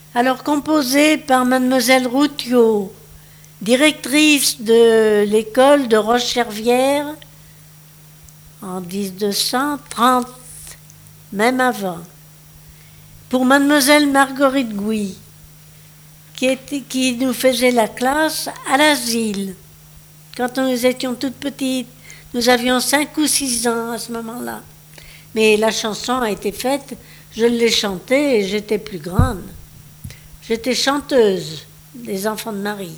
Alors composé par mademoiselle Routiot, directrice de l'école de Roche-Chervière en 1930, même avant. Pour mademoiselle Marguerite Gouy, qui nous faisait la classe à l'asile. Quand nous étions toutes petites, nous avions 5 ou 6 ans à ce moment-là. Mais la chanson a été faite, je l'ai chantée et j'étais plus grande. J'étais chanteuse des Enfants de Marie.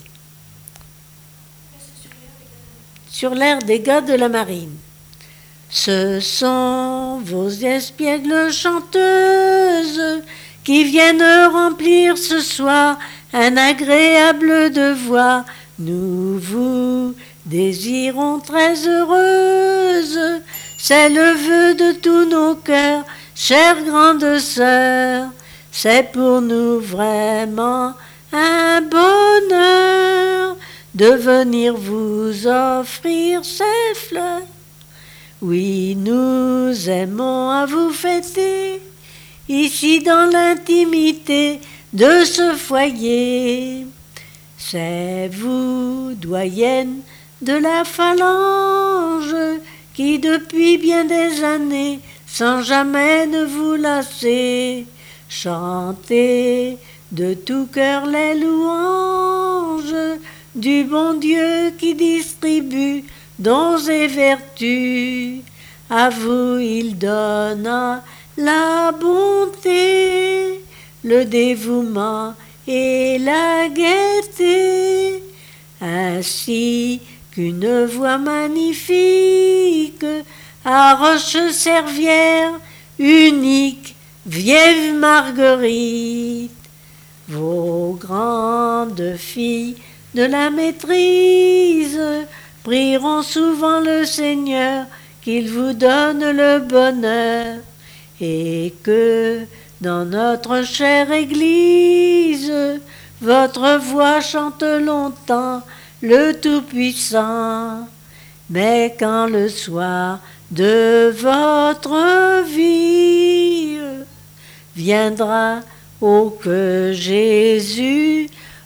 Sur l'air des gars de la marine. Ce sont vos espiègles chanteuses qui viennent remplir ce soir un agréable devoir. Nous vous désirons très heureuse, c'est le vœu de tous nos cœurs, chère grande sœur. C'est pour nous vraiment un bonheur de venir vous offrir ces fleurs. Oui, nous aimons à vous fêter, ici dans l'intimité de ce foyer. C'est vous, doyenne de la phalange, qui depuis bien des années, sans jamais ne vous lasser, chantez de tout cœur les louanges du bon Dieu qui distribue dons et vertus. À vous il donna la bonté, le dévouement et la gaieté, ainsi qu'une voix magnifique à Roche-Chervière, unique, vieille Marguerite. Vos grandes filles de la maîtrise prieront souvent le Seigneur qu'il vous donne le bonheur et que dans notre chère Église votre voix chante longtemps le Tout-Puissant. Mais quand le soir de votre vie viendra, ô que Jésus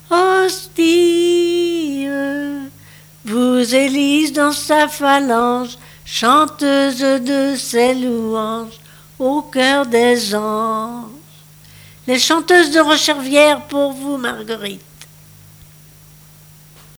hostie vous élise dans sa phalange, chanteuse de ses louanges au cœur des anges. Les chanteuses de Roche-Chervière pour vous, Marguerite.